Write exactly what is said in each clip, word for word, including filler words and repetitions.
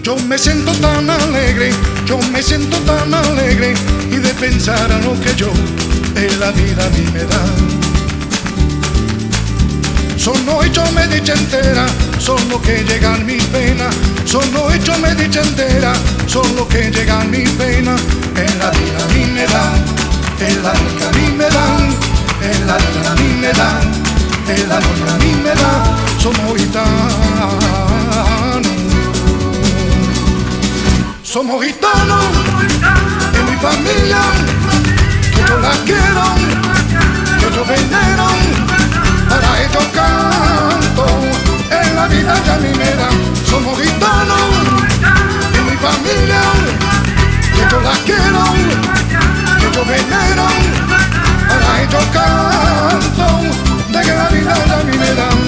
Yo me siento tan alegre, yo me siento tan alegre, y de pensar a lo que yo en la vida a mí me da. Solo hecho me dicha entera, solo que llegan mis penas. Solo hecho me dicha entera, solo que llegan mis penas. En la vida a mí me dan, en la vida a mí me dan, en la vida a mí me dan, en la vida a mí me dan. Somos gitanos, somos gitanos, en mi familia, que yo la quiero, que yo venero, para ellos canto, en la vida ya a mí me dan. Somos gitanos, en mi familia, que yo la quiero, que yo venero, para ellos canto, de que la vida ya a mí me dan.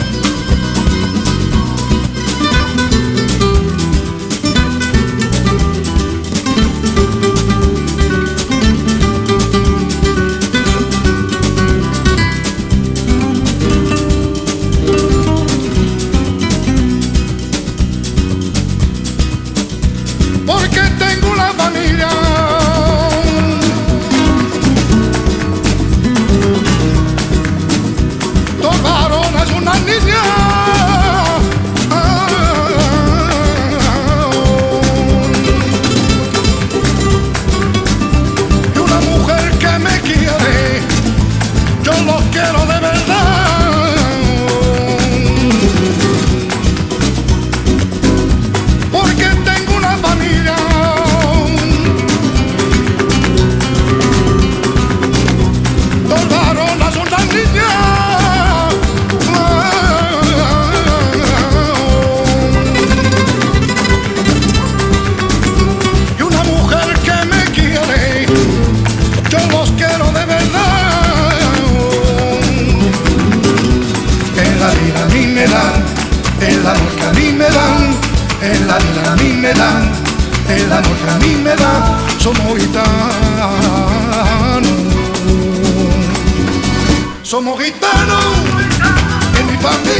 Porque tengo una familia, dos varones, una niña, y una mujer que me quiere. Yo los quiero de verdad, porque tengo una familia, dos varonas, una niña, y una mujer que me quiere. Yo los quiero de verdad. En la vida a mí me dan, el amor que a mí me dan, en la vida a mí me dan, el amor que a mí me dan. Somos gitanos, somos gitanos, en mi familia.